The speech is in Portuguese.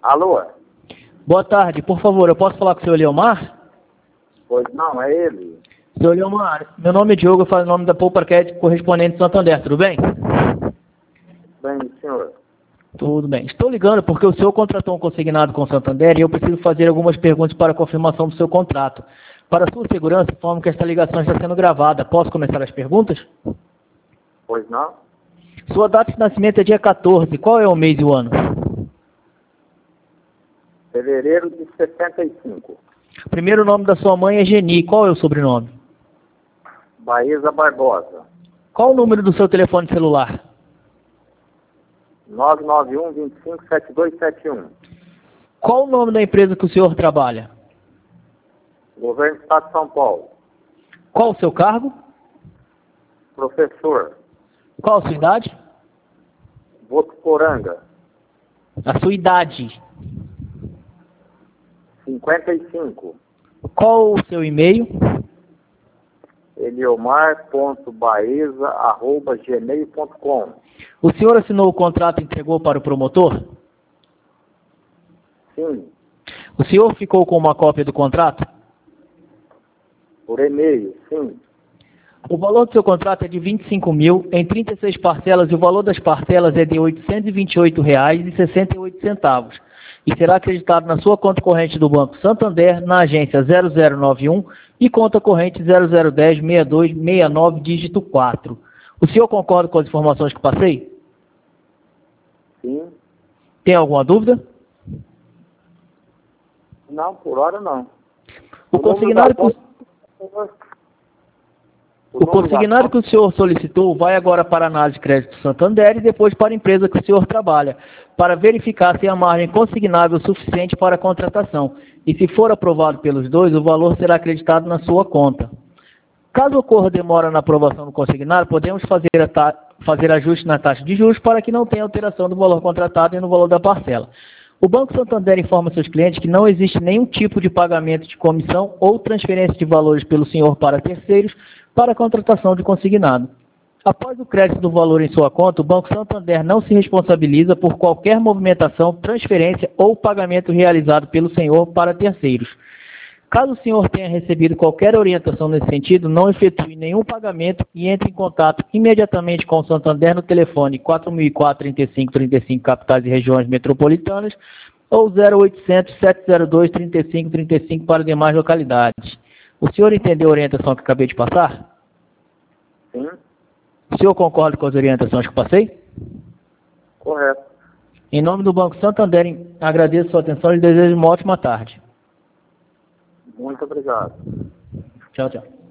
Alô? Boa tarde, por favor, eu posso falar com o senhor Leomar? Pois não, é ele. Senhor Leomar, meu nome é Diogo, eu falo em nome da Poupa Crédito correspondente de Santander, tudo bem? Bem, senhor. Tudo bem. Estou ligando porque o senhor contratou um consignado com o Santander e eu preciso fazer algumas perguntas para a confirmação do seu contrato. Para sua segurança, informo que esta ligação está sendo gravada. Posso começar as perguntas? Pois não? Sua data de nascimento é dia 14. Qual é o mês e o ano? Fevereiro de 75. O primeiro nome da sua mãe é Geni. Qual é o sobrenome? Baeza Barbosa. Qual o número do seu telefone celular? 991-25-7271. Qual o nome da empresa que o senhor trabalha? Governo do Estado de São Paulo. Qual o seu cargo? Professor. Qual a sua idade? Votuporanga. A sua idade. 55. Qual o seu e-mail? eliomar.baeza@gmail.com. O senhor assinou o contrato e entregou para o promotor? Sim, O senhor ficou com uma cópia do contrato? por e-mail, sim. O valor do seu contrato é de 25 mil em 36 parcelas e o valor das parcelas é de R$ 828,68 e será acreditado na sua conta corrente do Banco Santander na agência 0091 e conta corrente 0010-6269, dígito 4. O senhor concorda com as informações que passei? Sim. Tem alguma dúvida? Não, por hora não. O consignado que o senhor solicitou vai agora para a análise de crédito Santander e depois para a empresa que o senhor trabalha, para verificar se a margem consignável é suficiente para a contratação. E se for aprovado pelos dois, o valor será acreditado na sua conta. Caso ocorra demora na aprovação do consignado, podemos fazer ajuste na taxa de juros para que não tenha alteração do valor contratado e no valor da parcela. O Banco Santander informa seus clientes que não existe nenhum tipo de pagamento de comissão ou transferência de valores pelo senhor para terceiros para a contratação de consignado. Após o crédito do valor em sua conta, o Banco Santander não se responsabiliza por qualquer movimentação, transferência ou pagamento realizado pelo senhor para terceiros. Caso o senhor tenha recebido qualquer orientação nesse sentido, não efetue nenhum pagamento e entre em contato imediatamente com o Santander no telefone 4004-3535 capitais e regiões metropolitanas ou 0800-702-3535 para demais localidades. O senhor entendeu a orientação que acabei de passar? Sim. O senhor concorda com as orientações que passei? Correto. Em nome do Banco Santander, agradeço a sua atenção e desejo uma ótima tarde. Muito obrigado. Tchau, tchau.